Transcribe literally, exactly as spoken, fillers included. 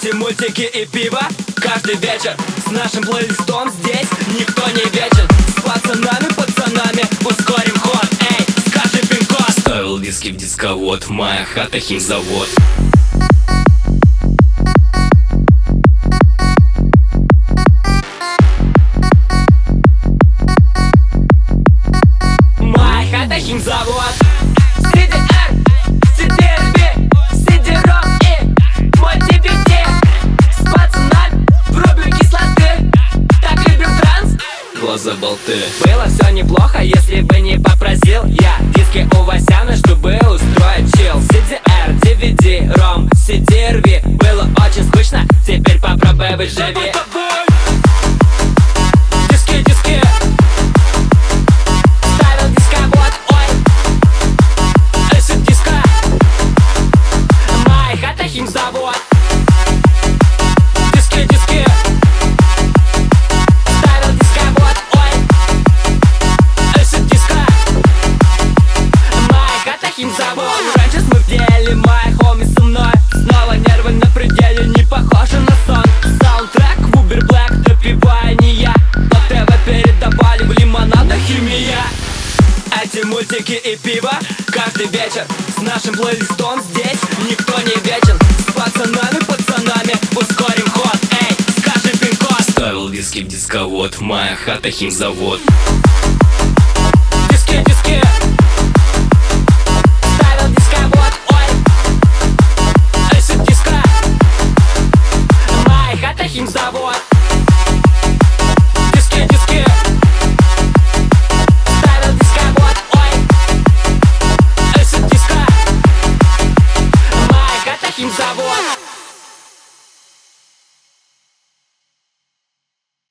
Эти мультики и пиво каждый вечер. С нашим плейлистом здесь никто не вечен. С пацанами, пацанами ускорим ход. Эй, скажи пин-код. Ставил диски в дисковод, моя хата химзавод. Моя хата химзавод. си ди ар, си ди эр ви, си ди-ром и мой ди ви ди. С пацанами врублю кислоты. Так любим транс. Глаза болты. Было все неплохо, если бы не попросил я диски у Васяна, чтобы устроить чил. си ди ар, ди ви ди, ром, си ди эр ви. Было очень скучно, теперь попробуй выживи. Диски, диски. Ставил дисковод, ой. Эсид диска. Моя хата химзавод. Диски, диски. Ставил дисковод, ой. Эсид диска. Моя хата химзавод. Раньше мы в деле, мои хоми со мной. Снова нервы на пределе, не похоже на сон. Саундтрек в Uber Black, допивая не я. По ТВ передавали в лимонадах химия. Эти мультики и пиво каждый вечер. С нашим плейлистом здесь никто не вечен. С пацанами, пацанами ускорим ход. Эй, скажи пин-код. Ставил диски в дисковод, моя хата химзавод.